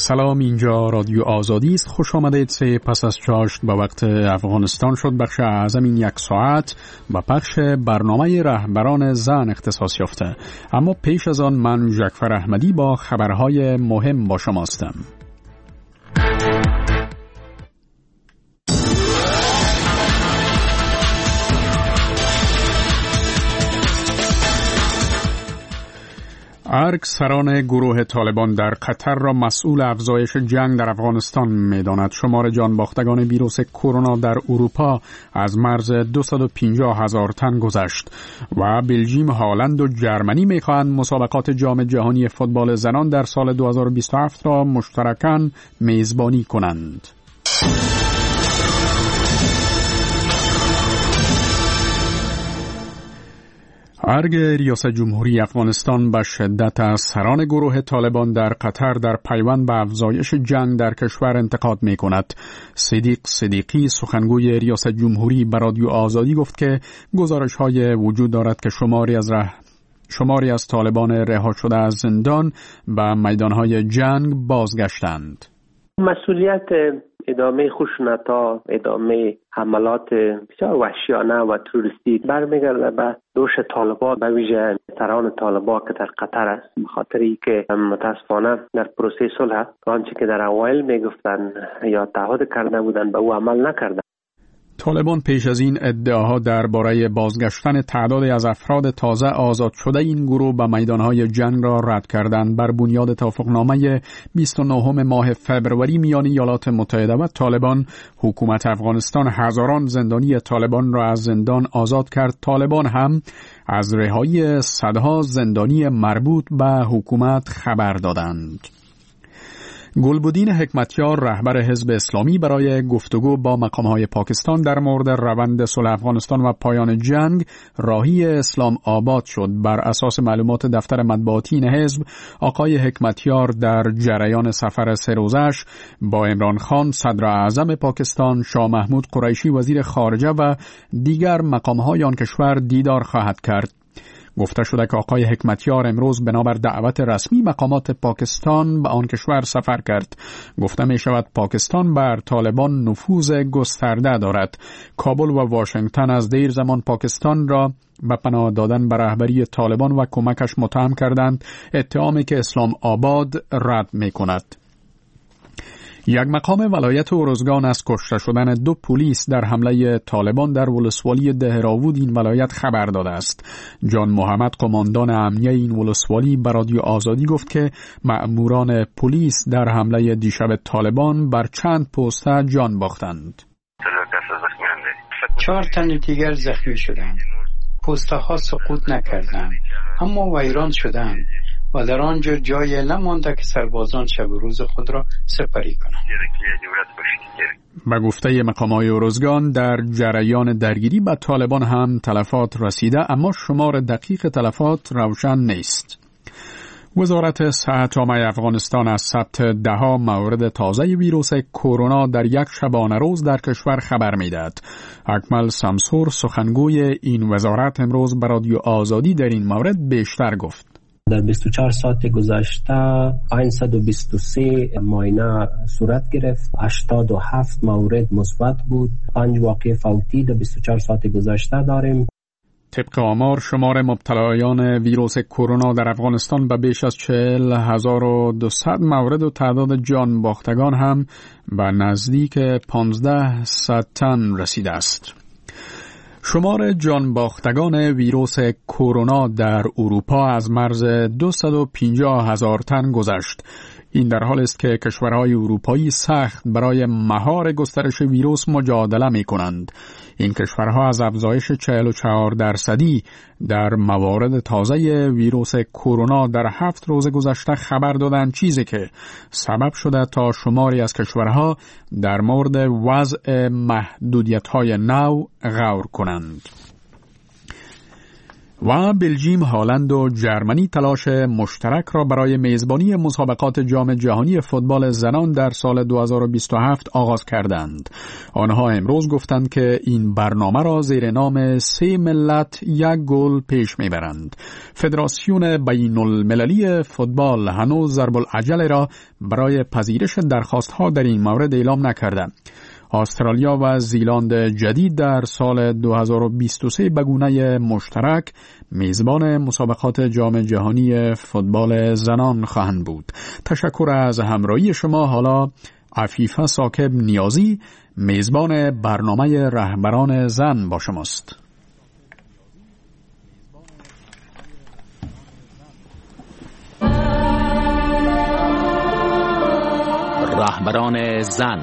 سلام، اینجا رادیو آزادی است. خوش آمدید. پس از چاشت به وقت افغانستان شد بخش اعظم این یک ساعت و پخش برنامه رهبران زن اختصاص یافته. اما پیش از آن من جعفر احمدی با خبرهای مهم با شما هستم. ارگ سران گروه طالبان در قطر را مسئول افزایش جنگ در افغانستان می‌داند. شمار جانباختگان ویروس کرونا در اروپا از مرز 250,000 تن گذشت و بلژیم، هالند و جرمنی می‌خواهند مسابقات جام جهانی فوتبال زنان در سال 2027 را مشترکاً میزبانی کنند. ارگ ریاست جمهوری افغانستان به شدت از سران گروه طالبان در قطر در پیوند به افزایش جنگ در کشور انتقاد می کند. صدیق صدیقی سخنگوی ریاست جمهوری به رادیو آزادی گفت که گزارش‌های وجود دارد که شماری از طالبان رها شده از زندان به میدانهای جنگ بازگشتند. مسئولیت ادامه خشونت‌ها، ادامه حملات بسیار وحشیانه و تروریستی برمیگرده به دوش طالبان، به ویژه سران طالبان که در قطر است، به خاطر اینکه متاسفانه در پروسه صلح آنچه که در اوایل میگفتن یا تعهد کرده بودند به او عمل نکردند. طالبان پیش از این ادعاها درباره بازگشتن تعدادی از افراد تازه آزاد شده این گروه به میدانهای جنگ را رد کردند. بر بنیاد توافقنامه 29 ماه فوریه میان ایالات متحده و طالبان، حکومت افغانستان هزاران زندانی طالبان را از زندان آزاد کرد. طالبان هم از رهایی صدها زندانی مربوط به حکومت خبر دادند. گلبدین حکمتیار، رهبر حزب اسلامی، برای گفتگو با مقام‌های پاکستان در مورد روند صلح افغانستان و پایان جنگ راهی اسلام آباد شد. بر اساس معلومات دفتر مطبوعاتی این حزب، آقای حکمتیار در جریان سفر 3 روزش با عمران خان صدر اعظم پاکستان، شاه محمود قریشی وزیر خارجه و دیگر مقام‌های آن کشور دیدار خواهد کرد. گفته شده که آقای حکمتیار امروز بنابر دعوت رسمی مقامات پاکستان به آن کشور سفر کرد. گفته می شود پاکستان بر طالبان نفوذ گسترده دارد. کابل و واشنگتن از دیر زمان پاکستان را به پناه دادن به رهبری طالبان و کمکش متهم کردند، اتهامی که اسلام آباد رد می کند. یک مقام ولایت ارزگان از کشته شدن 2 پلیس در حمله طالبان در ولسوالی دهراوود این ولایت خبر داده است. جان محمد، قماندان امنیه این ولسوالی، به رادیو آزادی گفت که مأموران پلیس در حمله دیشب طالبان بر چند پسته جان باختند. 4 تن دیگر زخمی شدند. پسته ها سقوط نکردند اما ویران شدند و در آنجا جای نمانده که سربازان شب و روز خود را سپری کنند. به گفته مقامات ارزگان، در جریان درگیری با طالبان هم تلفات رسیده، اما شمار دقیق تلفات روشن نیست. وزارت صحت عامه افغانستان از ثبت 10 مورد تازه ویروس کرونا در یک شبانه روز در کشور خبر می‌دهد. اکمل سمسور، سخنگوی این وزارت، امروز به رادیو آزادی در این مورد بیشتر گفت. در 24 ساعت گذشته 523 معاینه صورت گرفت، 87 مورد مثبت بود، 5 واقعه فوتی در 24 ساعت گذشته داریم. طبق آمار، شمار مبتلایان ویروس کرونا در افغانستان به بیش از 40,200 مورد و تعداد جان باختگان هم به نزدیک 1,500 تن رسیده است. شمار جان باختگان ویروس کرونا در اروپا از مرز 250,000 تن گذشت. این در حال است که کشورهای اروپایی سخت برای مهار گسترش ویروس مجادله می کنند. این کشورها از افزایش 44% در موارد تازه ویروس کرونا در 7 روز گذشته خبر دادند، چیزی که سبب شده تا شماری از کشورها در مورد وضع محدودیت‌های نو غور کنند. و بلژیم، هالند و جرمنی تلاش مشترک را برای میزبانی مسابقات جام جهانی فوتبال زنان در سال 2027 آغاز کردند. آنها امروز گفتند که این برنامه را زیر نام 3 ملت یک گل پیش میبرند. فدراسیون بین المللی فوتبال هنوز ضرب العجله را برای پذیرش درخواستها در این مورد اعلام نکرده. استرالیا و زیلاند جدید در سال 2023 به گونه مشترک میزبان مسابقات جام جهانی فوتبال زنان خواهند بود. تشکر از همراهی شما. حالا عفیفه ثاقب نیازی میزبان برنامه رهبران زن با شماست. رهبران زن.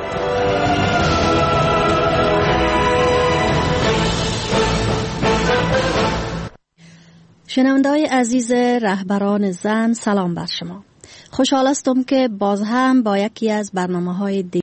شنونده‌های عزیز رهبران زن، سلام بر شما. خوشحال هستم که باز هم با یکی از برنامه‌های